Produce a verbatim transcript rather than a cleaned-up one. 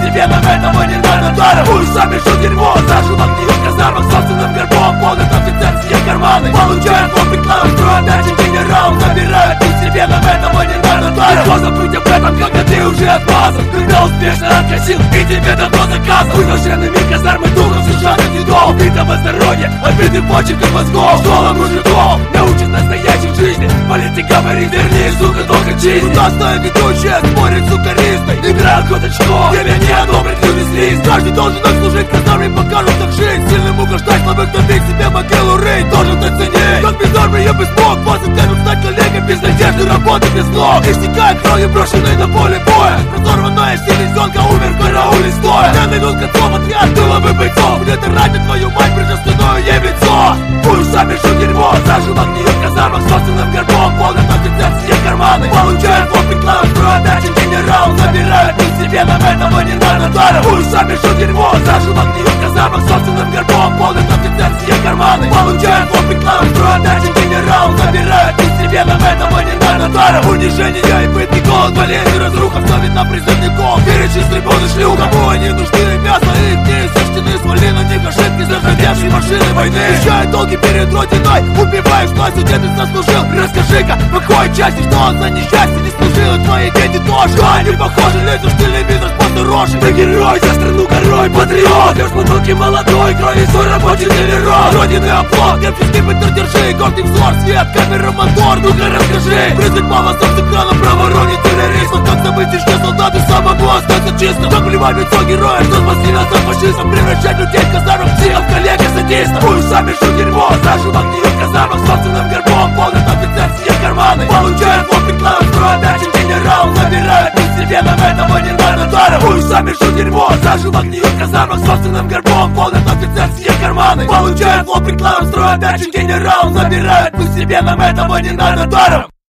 себе нам этого не надо даром. Пусть сами шут дерьмо, заживо гниет в казармах собственным горбом, полнят офицерские карманы. Получают хлопы клавы, строят дачи генерал, забирают. Пусть себе нам этого не надо даром. Можно быть об этом, когда ты уже отмазан, когда успешно откосил и тебе давно заказан. Вынужденный мир казармы духом совершенно дедов, убитого здоровья, отбитых почек и мозгов. Школа мужиков научит настоящей жизни. Политика говорит, верни, сука, только чисть. Крутастая ведущая спорит с укористой, играет куточков, время не одобрит люди слиз. Каждый должен отслужить казарме, покажут так жизнь. Сильным угождать, слабых топить себе могилу рыть. Должен оценить, как без армии я бы смог двадцать лет стать коллегой без надежды, работы без ног. Истекая кровью, брошенной на поле боя, разорванная селезенка, умер в карауле стоя. Я навел концом отряд, было бы бойцов. Где-то ранит твою мать, прижав спиной ей в лицо. Пусть сами шут дерьмо, заживо гниет в казармах собственным горбом, полнят офицерские карманы. Получают хлопы клавы, строят дачи генерал, забирают. Пусть себе нам этого не надо даром. Пусть сами шут дерьмо, заживо гниет в казармах собственным горбом, полнят офицерские карманы. Получают хлопы клавы, строят дачи генерал, забирают. Пусть себе нам этого не надо даром. Унижение и пытки, голод, болезнь, разруха ставит на призывников. Перечень с трибуны шлю, кому они нужны, мясо их не сочтены, свали на них ошибки заходящей машины войны. Вещает долги перед родиной, убиваешь власть, где ты заслужил. Расскажи-ка, в какой части, что он за несчастье не служил, и твои дети тоже. Они похожи, лезешь в телевизор с посторожей. Ты герой, за страну горой, патриот. Лишь бутылки молодой, крови свой рабочий телерод. Родины оплот, кемпинский бытер держи, гордый взор, свет, камера, мотор. Ну-ка расскажи, призыв павосов с экрана, проворонить террористов. Как забыть, что солдаты самого остаться чисто. Как плевать лицо героя, что спасли нас от фашизма. Превращать людей в казармах, психов, коллег и садистов. Пусть сами шут дерьмо, заживо гниет в казармах собственным горбом, полнят офицерские карманы. Получают хлопы клавы, строят дачи генерал, забирают. Пусть себе нам этого не надо даром. Пусть сами шут дерьмо, заживо гниет в казармах собственным горбом, полнят офицерские карманы. Получают хлопы клавы, строят дачи генерал, забирают. Пусть себе нам этого не надо даром.